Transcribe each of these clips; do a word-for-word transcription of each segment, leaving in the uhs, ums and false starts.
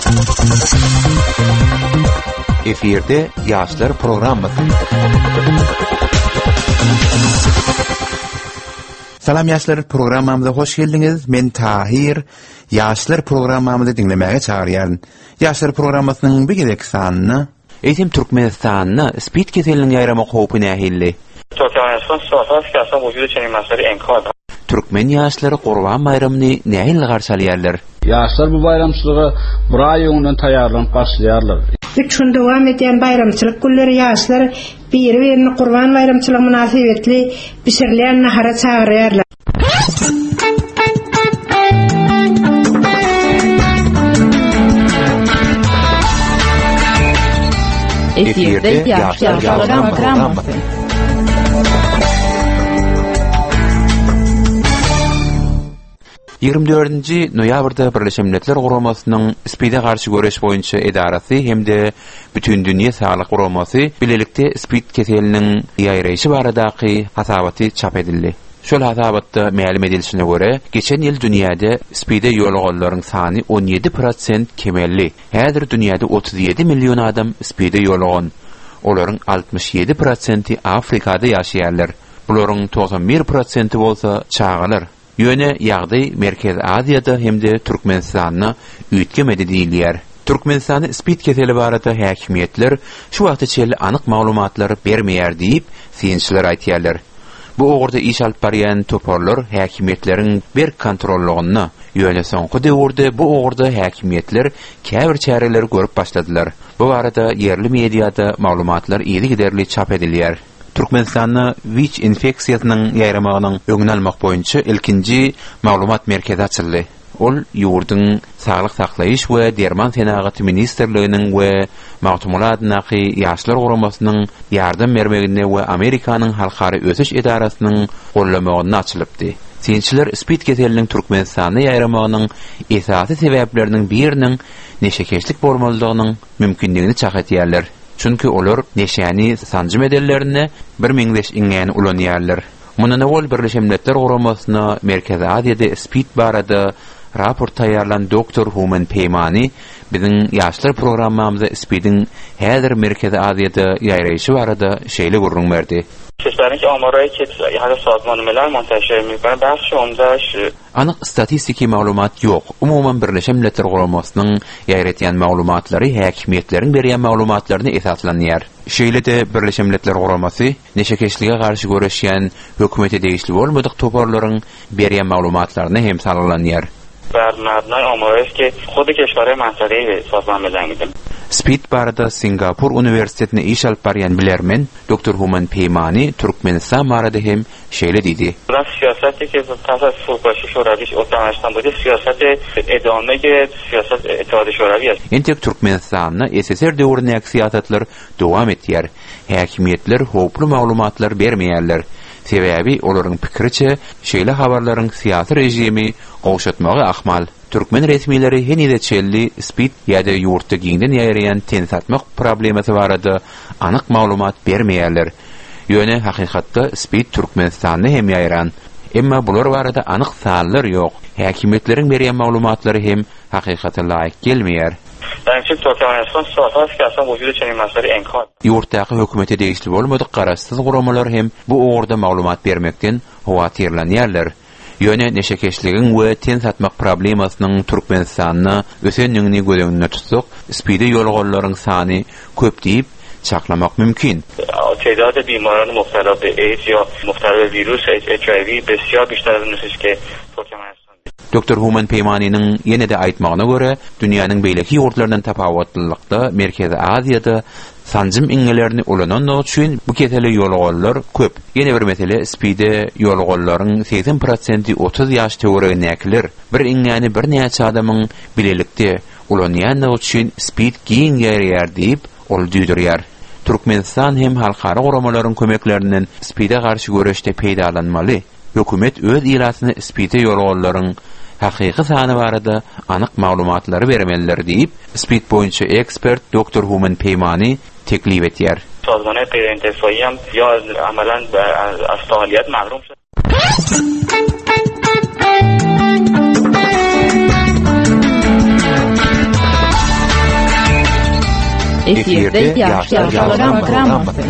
Eferde Yaşlar programı. Salam Yaşlar programımıza hoş geldiniz. Men Tahir. Yaşlar programımızı dinlemeye çağırıyorum. Yaşlar programımızın bir gedek sanını Eğitim Türkmenistan'na spid keselinin yayrama hopu nahilli. Türkmenistan sohbet kasa vücudu çenin mesele enkar. Türkmen yaşları Qurban bayramını nahil qarşılayarlar. Yaşlar bu bayramçılığa bir ay öňünden taýýarlanıp başlaýarlar. Üç gün dowam eden bayramçılık günleri yaşlar bir-birini Qurban bayramçılığı münasibetli pişirilen nahara çağırýarlar. Efirde Yaşlar programı. ýygrimi dördünji noýabrda Birleşen Milletler Guramasynın spide garşy göreş boýunça edarasy hemde bütün dünýä saglyk guramasy bilelikde spid keseliniň ýaýraýşy baradaky hasabaty çap edildi. Şol hasabatda ma'lum edilişine göre geçen ýyl dünýäde spide ýolgallaryň sany on ýedi prosent kemelli. Häzir dünýäde otuz ýedi million adam spide ýolgan. Olaryň altmış ýedi prosenti Afrikada ýaşaýarlar. Bularyň doksan bir prosenti bolsa çağalar. Ýöne ýagdaý Merkez Aziýada hemde Türkmenistanyna üýtgemedi diýilýär. Türkmenistanyň spid keseli barada häkimiýetler şu wagta çelli anyk maglumatlar bermeýär diýip synçylar aýtýarlar. Bu ogurda iş alyp barýan toparlar häkimiýetleriň bir kontrollugyny ýöne soňky döwürde bu ogurda häkimiýetler käbir çäreler görüp başladylar. Bu barada yerli mediada maglumatlar ýeli giderli çap edilýär. Türkmenistan'na W I C infeksiýasynyň ýaýramagynyň öňüne almak boýunça ilkinji maglumat merkezi açyldy. Ol ýurduň saglyk saklaýyş we derman senagaty ministrliginiň we Magtumulat Naky ýaşlar guramasynyň ýardam bermegine we Amerikanyň halkary ösüş edarasynyň gollamagyny açylypdy. Synçylar spid keseliniň Türkmenistanyň ýaýramagynyň esasy sebäpleriniň biriniň neşekeşlik bolmalydygynyň mümkinligini çak etýärler. Çünki olar neşäni sanjym edellerine bir meňdeş iňäni ulanýarlar. Mundan ol Birleşen Milletler Guramasyna Merkez Aziýada spid barada raport taýýarlan doktor Human Peymani biziň ýaşlar programmamyzda spidin häzir Merkez Aziýada ýaýraýşy barada şeýle gurrun berdi. Kişilerin ki amarayı ki yani Sazman Milal montajı mümkün bahsi onda şu. Anyk statistiki maglumat ýok. Umuman Birleşen Milletler Guramasynyň ýaýratýan maglumatlary häkimiýetleriň berýän maglumatlaryna esaslanýar. Şeýle-de Birleşen Milletler Guramasy neşekeşlige garşy göreşýän hökümete degişli bolmadyk toparlaryň berýän maglumatlaryna hem sagalanýar. Bernard'dan amarayı ki xudi keşwere mansagy Sazman Milal gidim. Spid barada Singapur Üniversitetine iş alyp barýan bilermen doktor Human Peymani Türkmenistan barada hem şeýle diýdi. Bu siyaseti ki tasas Furqaşy şorawy otaňaşdan bu siyaseti edamege siyaset etadi şorawy. Entek Türkmenistanyň S S R döwründäki siýasatlar dowam etýär. Häkimiýetler hoply maglumatlar bermeýärler. Sebäbi olaryň pikiriçe şeýle habarlaryň siýasy rejimi gowşatmagy ahmal. Türkmen resmileri henide çelli spid ýa-da ýurtda giňden ýaýraýan tensatmak problematy barada anyk maglumat bermeýärler. Ýöne hakykatda spid Türkmenistanyny hem ýaýran. Emma bular barada anyk sanlar ýok. Häkimiýetleriň berýän maglumatlary hem hakykata laýyk gelmeýär. Bence Türkmenistan sohbet kasa vücudu çenin mesele enkar. Ýurtdaky hökümete degişli bolmadyk garaşsyz guramalar hem bu ogurda maglumat bermekden howatyrlanýarlar. Ýöne neşekeşligiň we tensatmak problemasynyň Türkmenistanyna ösenligini görenine tutsak, spide ýolgallaryň sany köp diýip çaklamak mümkin. Tedavi bimarlarının muhtela be AIDS ýa muhtela virus H I V besýar biçler nüfusky Türkmenistan. Doktor Human Peymani'nin yine de aýtmagyna göre dünýäniň beýleki ýurtlaryndan tapawatlykda Merkez Aziýada sanjym iňelerini ulananlar üçin bu keseli ýolgallar köp. Ýene bir mesele spide ýolgallaryň seksen prosenti otuz ýaş töwereginiler. Bir iňäni bir näçe adamyň bilelikde ulanýanlar üçin spid giň ýaýraýar diýip ol düýdürýär. Türkmenistan hem halkara guramalaryň kömeklerinden spide garşy göreşde peýdalanmaly. Hökümet öz ýylasyny spide ýolgallaryň hakyky sany barada anyk maglumatlary bermeliler diýip spid boýunça ekspert doktor Human Peymani teklif etýär. Sazmana peýrentesoýam ýa amalan az faaliýet mahrum. Efirde Yaşlar Programması.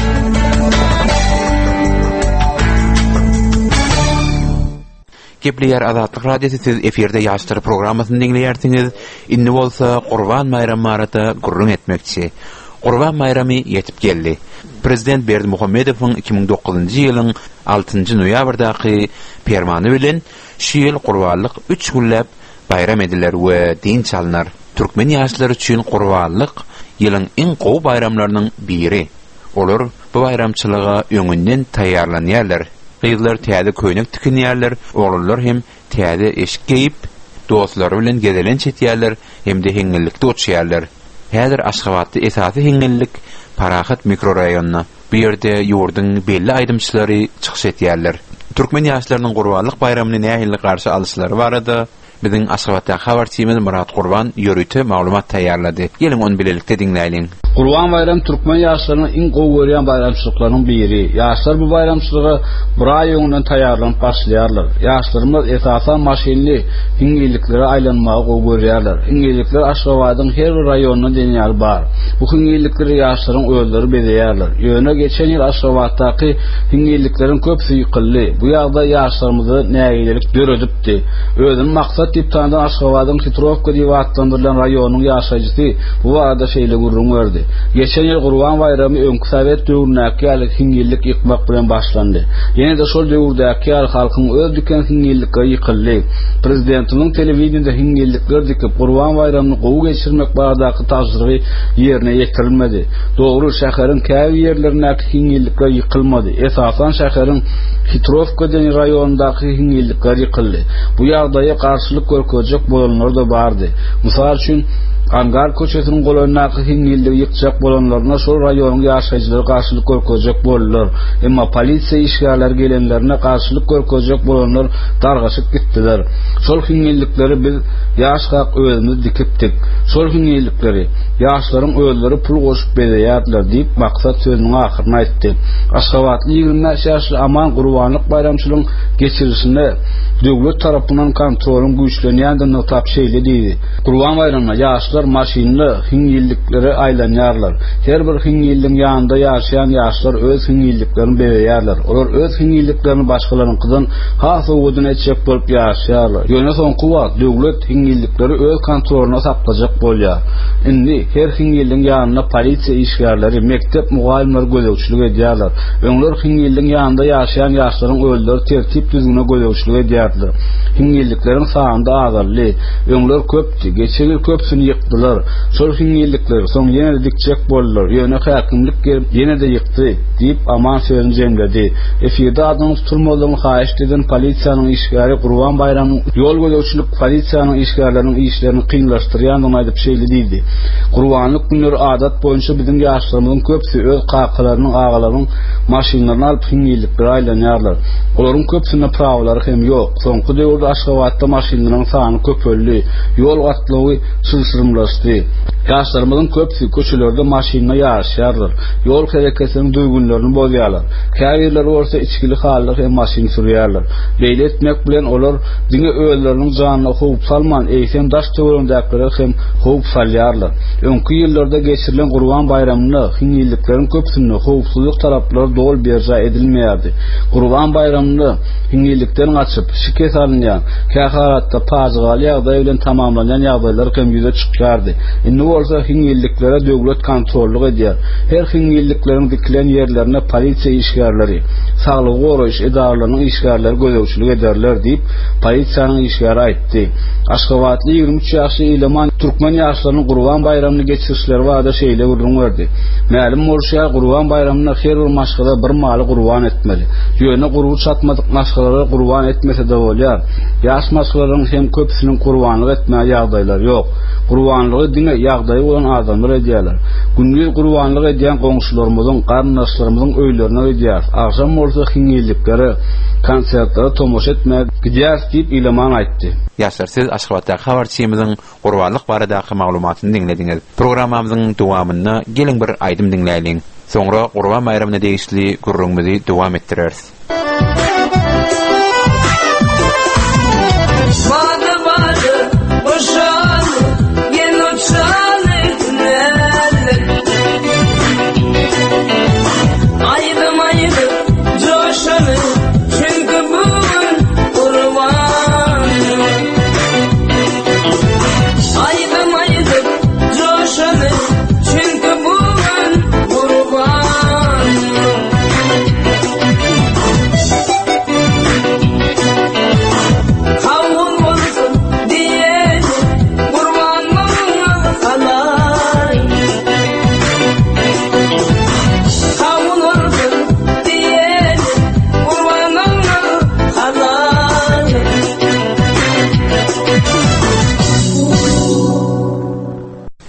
Kepler Azatlyk Radiosu siz efirde Yaşlar Programmasyny dinleýärsiňiz. Indi bolsa Gurban Bayramy barada gurrun etmekçi. Gurban Bayramy ýetip geldi. Prezident Berdimuhammedowyň iki ming dokuzunji ýylyň altynjy noýabrdaky fermany bilen şu ýyl Gurbanlyk üç günläp bayram ediler we din çalynar. Türkmen ýaşlary üçin Gurbanlyk ýylyň iň gowy bayramlarynyň biri. Olar bu bayramçylyga öňünden taýýarlanýarlar. Gyzlar täze köýnek tikinýärler, oglanlar hem täze eşik giyip, dostlary bilen gezelen çetýärler, hem de heňillikde oturýarlar. Häzir Aşgabatda esasy heňillik Parahat mikroraýonyna, bu ýerde ýurdun belli aýdymçylary çykyş etýärler. Türkmen ýaşlarynyň Gurbanlyk bayramyny nähili garşy alyşlary barada biziň Aşgabatda habarçymyz Murat Gurban ýörüte maglumat taýýarlady. Geliň onu bilelikde diňläýin. Gurban bayram Türkmen ýaşlarynyň iň gowy görýän bayramçylyklarynyň biri. Ýaşlar bu bayramçylyga bir aý öňden taýýarlanyp başlaýarlar. Ýaşlarymyz esasan maşinli hiňilliklere aýlanmagy gowy görýärler. Hiňillikler Aşgabatyň her bir raýonyna denýär bar. Bu hiňillikleri ýaşlaryň özleri bezeýärler. Ýöne geçen ýyl Aşgabatdaky hiňillikleriň köpsi ýykyldy. Bu ýagda ýaşlarymyzy nägilik döredipdi. Özüň maksat diýip tanıdan Aşgabatyň Hitrovka diýip atlandyrylan raýonyň ýaşaýjysy bu barada şeýle gurrun berdi. Geçen ýyl Gurban bayramy öňkü Sowet döwründäki hiňillik ýykmak bilen başlandy. Ýene de şol döwürdäki halkyň öz diken hiňillikge ýykyldy. Prezidentiniň telewiziýinde hiňillikler dikip Gurban bayramy gowy geçirmek baradaky tajryby ýerine ýetirilmedi. Dogry şäheriň käbi ýerlerindäki hiňillikler ýykylmady. Esasan şäheriň Hitrovka denen raýonundaky hiňillikler ýykyldy. Bu ýagdaýa garşylyk görkezjek bolanlar da bardy. Mysal üçin Angar köçesiniň golanyndaky hiňillik ýykjak bolanlaryna şol raýonyň ýaşaýjylary garşylyk görkezjek boldylar. Emma polisiýa işgärler gelenlerine garşylyk görkezjek bolanlar dargaşyp gitdiler. Şol hiňillikleri biz ýaşgak özümiz dikipdik. Şol hiňillikleri ýaşlaryň özleri pul goşup bezeýärdiler diýip maksat sözüniň ahyryny aýtdy. Aşgabatly ýygrimi ýaşly Aman Gurbanlyk bayramçylygyň geçirisinde döwlet tarapyndan kontrolyň güýçlenýändigini tap şeýle diýdi. Gurban bayramyna ýaşlar maşinli hiňilliklere aýlanýarlar. Her bir hiňilliň ýanynda ýaşaýan ýaşlar öz hiňilliklerini beýärler. Olar öz hiňilliklerini başgalarynkydan has owudan etjek bolup ýaşaýarlar. Ýöne soňky wagt döwlet hiňillikleri öz kontrolyna saklajak bolýar. Indi her hiňilliň ýanyna polisiýa işgärleri, mektep mugallimleri gözegçilik edýärler. Öňler hiňilliň ýanynda ýaşaýan ýaşlaryň özleri tertip düzgüne gözegçilik edýärler. Hiňillikleriň sanyny azaldy. Öňler köpdi, geçen ýyl köpsini ýykdylar. Şol hiňillikler soň ýene dikjek boldylar. Ýöne häkimlik gelip ýene de ýykdy diýip Aman sözüni jemledi. Efirde adam tutulmalygyny haýyş eden polisiýanyň işgäri Gurban bayramy ýol gözegçilik polisiýanyň işgärleriniň işlerini kynlaşdyrýandygyny aýdyp şeýle diýdi. Gurbanlyk günleri adat boýunça biziň ýaşlarymyzyň köpsi öz kakalarynyň agalarynyň maşinlaryny alyp hiňilliklere aýlanýarlar. Olaryň köpsine prawlary hem ýok. Soňky döwürde Aşgabatda maşinlaryň sany köpeldi. Ýol gatlawy sylsyrmlaşdy. Ýaşlarymyzyň köpsi köçelerde maşinla ýaşaýarlar. Ýol hereketiniň duýgunlaryny bozýarlar. Käbirler bolsa içkili halda hem maşin sürýärler. Beýle etmek bilen olar diňe özleriniň janyna howp salman, eýsen daş töwerendäkleri hem howp salýarlar. Öňkü ýyllarda geçirilen Gurban bayramyna hiňillikleriň köpsini howpsuzlyk taraplary dol berja edilmeýärdi. Gurban bayramyny hiňillikden açyp şike salynýan, käharatda pajygaly ýagdaý bilen tamamlanan ýagdaýlar hem ýüze çykýardy. Indi bolsa hiňilliklere döwlet kontrollyk edýär. Her hiňillikleriň dikilen ýerlerine polisiýa işgärleri, saglyk goraýyş edaralarynyň işgärleri gözegçilik ederler diýip polisiýanyň işgäri aýtdy. Aşgabatly ýygrimi üç ýaşly Eleman Türkmen ýaşlarynyň Gurban bayramy geçirişleri barada şeýle gurrun berdi. Mälim bolsa Gurban bayramyna her bir maşgala bir maly gurban etmeli. Ýöne gurbu çatmadyk maşgalary gurban etmese de bolýar. Ýaş maşgalaryň hem köpsiniň gurbanlyk etmäge ýagdaýlary ýok. Gurbanlygy diňe ýagdaýy bolan adamlar edýärler. Gündüz gurbanlyk edýän goňşularymyzyň, garnaşlarynyň öýlerine edýär. Agşam bolsa hiňilliklere, konsertlere tomoş etmäge gidýär diýip Eleman aýtdy. Ýaşlar siz Aşgabatda habarçymyzyň Gurbanlyk baradaky maglumatyny dinlediňiz. Programmamyzyň dowamyna geliň bir aýdym dinläýin. Soňra Gurban bayramyna degişli gurrunmyzy dowam etdireriz. Bada bada boşan, yeno çalık neler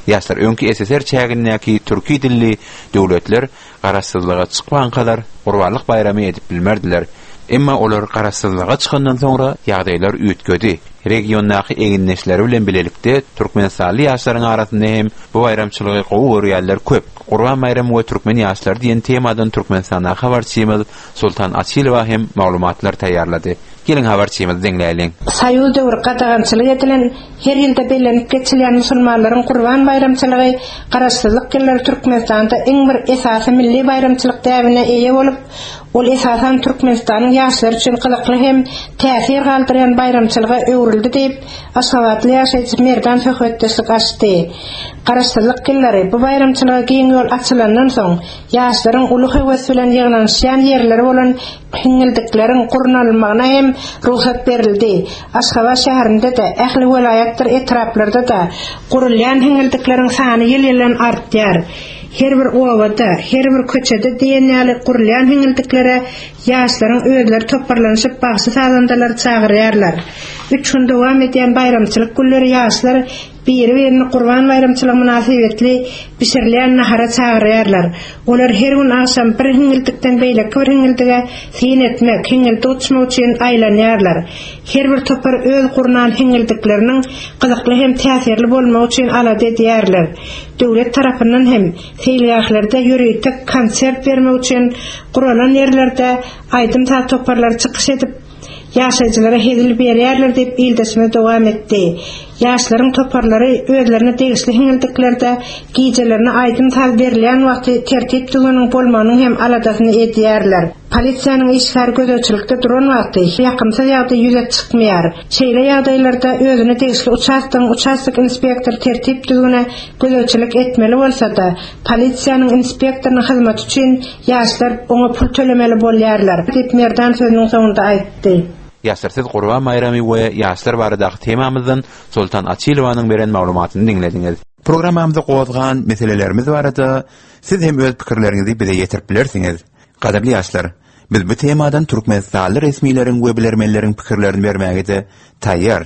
Ýaşlar öňki S S R çägindäki türki dilli döwletler garaşsyzlyga çykman kadar Gurbanlyk bayramy edip bilmerdiler. Emma olar garaşsyzlyga çykandan soňra ýagdaýlar üýtgedi. Regiondaky eginleşleri bilen bilelikde Türkmenistanly ýaşlaryň arasynda hem bu bayramçylygy gowy görýärler köp. Gurban bayramy we türkmen ýaşlary diýen temadan Türkmenistandan habarçymyz Sultan Açylova hem maglumatlar taýýarlady. Gelin habarçymyzy dinleýäliň. Saýul döwri gadagançylyk edilen her ýylda belenip geçilýän musulmanlaryň Gurban bayramçylygy garaşsyzlyk ýylları Türkmenistanda iň bir esasy milli bayramçylyk däwine eýe bolup, ol esasan Türkmenistanyň ýaşlary üçin gylykly hem täsir galdyrýan bayramçylyga öwrüldi diýip Aşgabatly ýaşaýjy Merdan Hökmetdeslik açdy. Garaşsyzlyk ýyllary bu bayramçylyga giň ýol açylandan soň ýaşlaryň uly hewes bilen ýygnanýan ýerleri bolan hiňildikleriň gurnalmagyna hem ruhsat berildi. Aşgabat şäherinde de, ähli welaýatlar etraplarda da gurulýan hiňildikleriň sany ýyl-ýylan artýar. Her bir owada, her bir köçede diýenýäli gurulýan hiňildiklere ýaşlaryň öýleri toparlanyşyp bagsy sazandalar çagyrýarlar. Üç gün dowam edýän bayramçylyk günleri ýaşlar bir-birini Gurban bayramçylygy münasibetli bişirilýän nahara çagyrýarlar. Olar her gün akşam bir hiňildikden beýleki bir hiňildige syn etmek, hiňildi uçmak üçin aýlanýarlar. Her bir topar öz gurnan hiňildikleriniň gyzykly hem täsirli bolmagy üçin alady edýärler. Döwlet tarapyndan hem seýlýärlerde ýüriýek konsert bermek üçin guralan ýerlerde aýdym ta toparlar çykyş edip ýaşaýjylara hedil berýärler diýip ildesme dowam etdi. Ýaşlaryň toparlary özlerine degişli hiňildiklerde giýjelerini aýdym taz berilýän wagty tertip düzeniň bolmanyň hem aladasyny edýärler. Polisiýanyň işgär gözäçilikde duran wagty ýakymsa ýagdy ýüze çykmaýar. Şeýle ýagdaýlarda özüne degişli uçastyň uçastyk inspektor tertip düzegine gözäçilik etmeli bolsa da, polisiýanyň inspektorynyň hyzmaty üçin ýaşlar oňa pul tölemeli bolýarlar diýip Merdan sözüniň soňunda aýtdy. Ýaşlarsyz Gurban bayramy we ýaşlar baradaky temamyzdan Sultan Açylowanyň beren maglumatyny dinlediňiz. Programmamyzda gowazgan meselelerimiz barada siz hem öz pikirleriňizi bize ýetirip bilersiňiz. Gadyrly ýaşlar, biz bu temadan Türkmenistanly resmiýleriň we bilermenleriň pikirlerini bermäge de taýýar.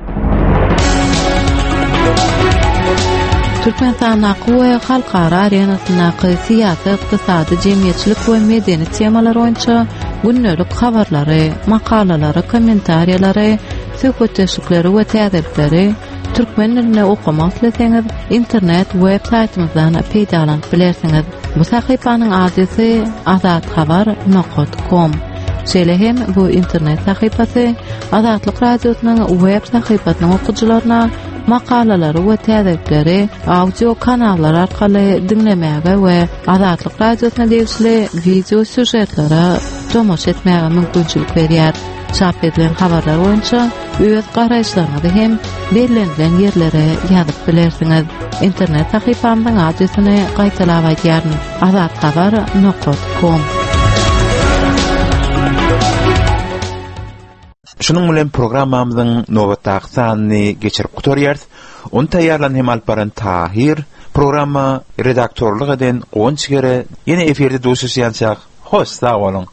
Türkmenistan aqwa halkara arenasyna siyasat, iqtisadi, jemgyýetçilik we medeni temalar boýunça günnelik habarlary, makalalary, kommentariýalary, söhbetleşikleri we täzirlikleri türkmen dilinde okumak isteseňiz internet web saytymyzdan peýdalanyp bilersiňiz. Bu sahypanyň adresi azat habar nokta com. Şeýle hem bu internet sahypasy Azatlyk radiosynyň web sahypasynyň okuwçylaryna makalalary we täzirlikleri audio kanallar arkaly dinlemäge we Azatlyk radiosyna degişli video süjetlere tomoş etmäge mümkinçilik berýär. Çap edilen habarlar boýunça öz garaýşlaryňyzy hem belirlenen ýerlere ýazyp bilersiňiz. Internet sahypamyň adresini gaýtalap aýdýaryn: azat habar nokta com. Şunun bilen programmamyzyň nowatdaky sanyny geçirip gutarýar. Onu taýýarlan hem alparan Tahir programma redaktorluk eden Gonçgere ýene eferde duşuşýançak. Hoş, sag bolun.